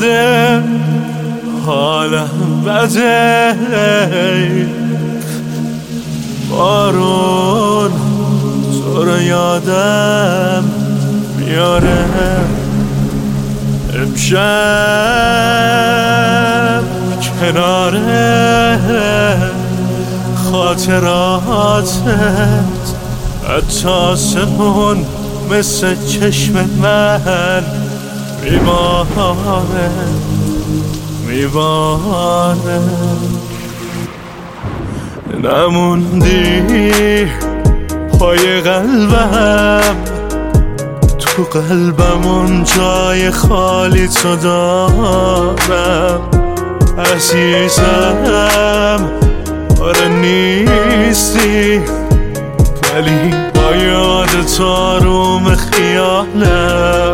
بده حالم بده بارون تو رو یادم میاره امشب کناره خاطراتت حتی آسمون مثل چشم من میباره نموندی پای قلبم تو قلبم اون جای خالی تو دارم عزیزم آره نیستی ولی با یادت آروم خیالم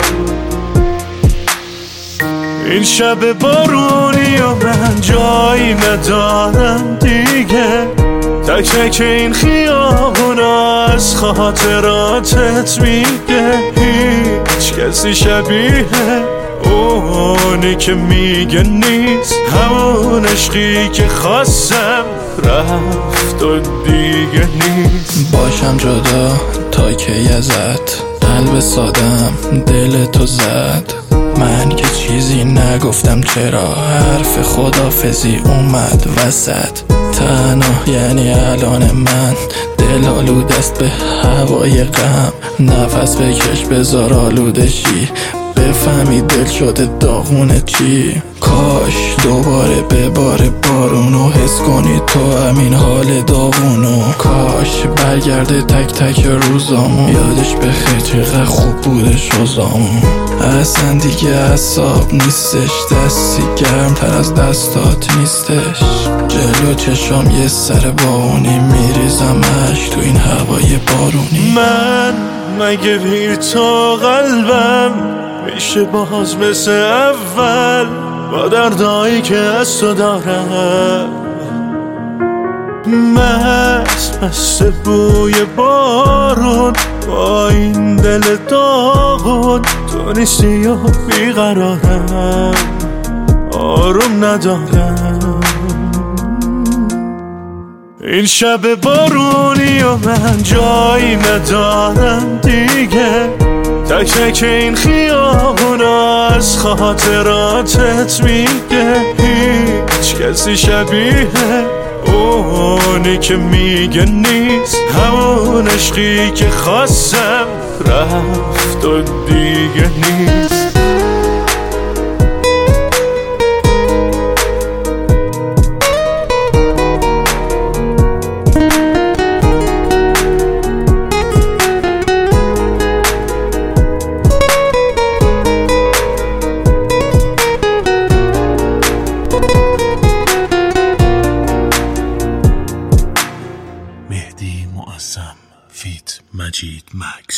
این شب بارونی و من جایی ندارم دیگه تک تک این خیابونا از خاطراتت میگه هیچ کسی شبیه اونی که میگه نیست همون عشقی که خواستم رفت و دیگه نیست باشم جدا تا کی ازت قلب سادم دل تو زد من که چیزی نگفتم چرا حرف خدافزی اومد وسط تنها یعنی الان من دل آلود است به هوای غم نفس بکش بذار آلوده شی بفهمی دل شده داغونه چی کاش دوباره بباره بارونو حس کنی تو همین حال داغونو کاش برگرده تک تک روزامو یادش بخیر چقدر خوب بوده شوزامو اصلا دیگه اعصاب نیستش دستی گرمتر از دستات نیستش جلو چشام یه سر بارونی میریزم عشق تو این هوای بارونی من مگه بی تو قلبم میشه باز مثل اول با دردایی که از تو دارم مست بوی بارون با این دل داغون تو نیستی و بیقرارم آروم ندارم این شب بارونی و من جایی ندارم دیگه تک تک این خیابونا از خاطراتت میگه هیچ کسی شبیه اونی که میگه نیست همون عشقی که خواستم رفت و دیگه نیست مهدی معظم فیت مجید مکس